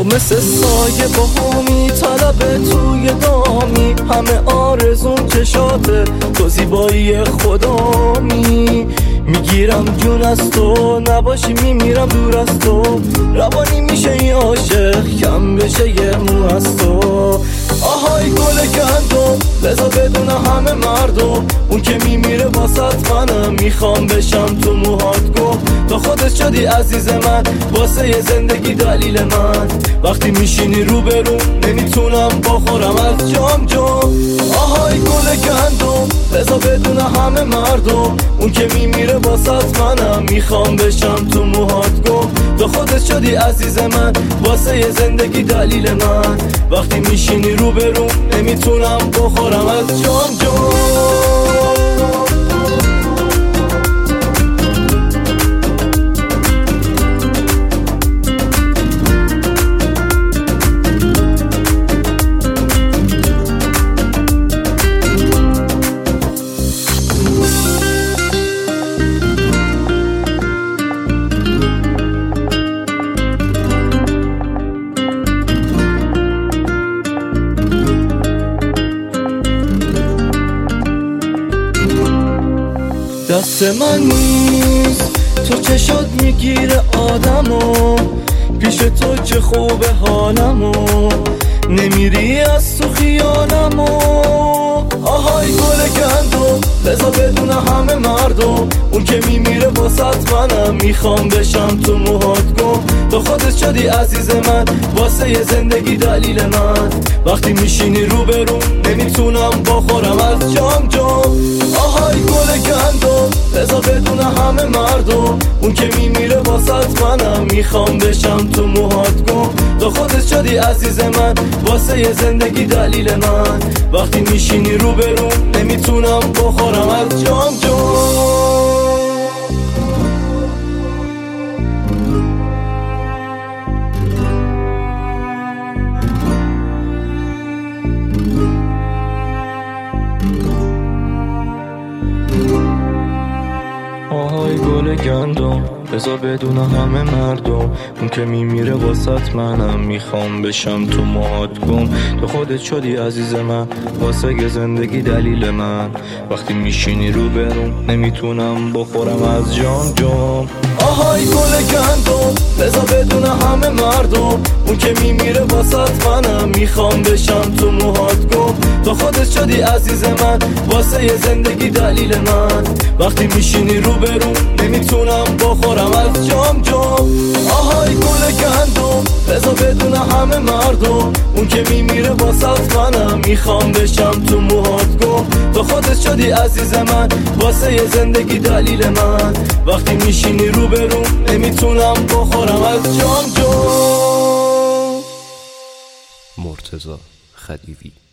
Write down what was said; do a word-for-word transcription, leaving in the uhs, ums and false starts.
تو مثل سایه باهمی، طلب توی دامی، همه آرزون چشاته، تو زیبایی خدامی. میگیرم جون از تو، نباشی میمیرم دور از تو، روانی میشه یه عاشق کم بشه یه مو از تو. آهای گل گندم بذار بدونه همه مردم، اون که میمیره واسط منم، میخوام بشم تو موهات گم. تو خودت شدی عزیز من، واسه یه زندگی دلیل من، وقتی میشینی روبرو نمیتونم بخورم از جام جام. آهای گل گندم بذار بدونه همه مردم، اون که میمیره واسط منم، میخوام بشم تو موهات گم. تو خودت شدی عزیز من، واسه یه زندگی دلیل من، وقتی میشینی روبرو نمیتونم بخورم از جام جام. دست من نیست تو چشات میگیره آدمو، پیش تو چه خوبه حالمو، نمیری از تو خیالمو. آهای گل گندم بذار بدونه همه مردم، اون که میمیره واسط منم، میخوام بشم تو موهات گم. تو خودت شدی عزیز من، واسه یه زندگی دلیل من، وقتی میشینی روبرو نمیتونم بخورم از جام جام. آهای گل گندم بذار بدونه همه مردم، اون که میمیره واسط منم، میخوام بشم تو موهات گم. تو خودت شدی عزیز من، واسه یه زندگی دلیل من، وقتی میشینی روبرو نمیتونم بخورم از جام جام. آهای گل گندم بذار بدونه همه مردم، اون که میمیره واسط منم، میخوام بشم تو موهات گم. تو خودت شدی عزیز من، واسه یه زندگی دلیل من، وقتی میشینی رو برون نمیتونم بخورم از جام جام. آهای گل گندم بذار بدونه همه مردم، اون که میمیره واسط منم، میخوام بشم تو موهات گم. تو خودت شدی عزیز من، واسه یه زندگی دلیل من، وقتی میشینی رو برون نمیتونم بخورم از جام جام. آهای گل گندم بذار بدونه همه مردم، اون که میمیره واسط منم، میخوام بشم تو موهات گم. تو خودت شدی عزیز من، واسه یه زندگی دلیل من، وقتی میشینی رو برون نمیتونم بخورم از جام جام. مرتضی خدیوی.